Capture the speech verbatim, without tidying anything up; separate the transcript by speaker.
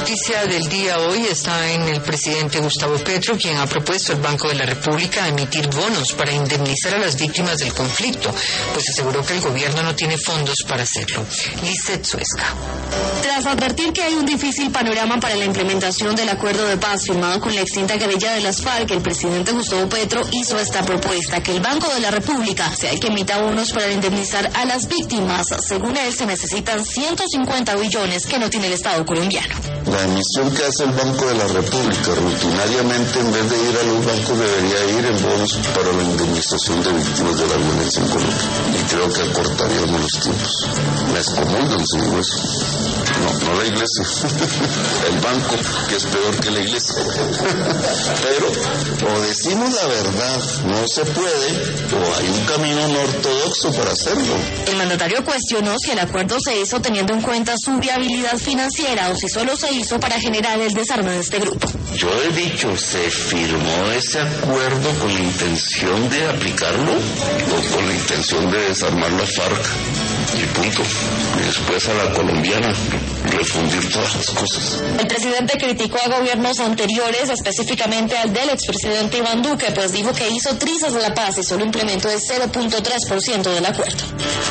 Speaker 1: noticia del día hoy está en el presidente Gustavo Petro, quien ha propuesto al Banco de la República emitir bonos para indemnizar a las víctimas del conflicto, pues aseguró que el gobierno no tiene fondos para hacerlo. Lizeth Suesca.
Speaker 2: Tras advertir que hay un difícil panorama para la implementación del acuerdo de paz firmado con la extinta guerrilla de las FARC, el presidente Gustavo Petro hizo esta propuesta, que el Banco de la República sea el que emita bonos para indemnizar a las víctimas. Según él, se necesitan ciento cincuenta billones que no tiene el Estado colombiano.
Speaker 3: La emisión que hace el Banco de la República rutinariamente, en vez de ir a los bancos, debería ir en bonos para la indemnización de víctimas de la violencia en Colombia. Y creo que acortaríamos los tiempos. Me excomulgan si digo eso. No, no la iglesia. El banco, que es peor que la iglesia. Pero, o decimos la verdad, no se puede, o hay un camino no ortodoxo para hacerlo.
Speaker 2: El mandatario cuestionó si el acuerdo se hizo teniendo en cuenta su viabilidad financiera o si solo se hizo para generar el desarme de este grupo.
Speaker 3: Yo he dicho, se firmó ese acuerdo con la intención de aplicarlo o con la intención de desarmar la FARC y punto. Y después a la colombiana refundir todas las cosas.
Speaker 2: El presidente criticó a gobiernos anteriores, específicamente al del expresidente Iván Duque, pues dijo que hizo trizas de la paz y solo implementó el cero punto tres por ciento del acuerdo.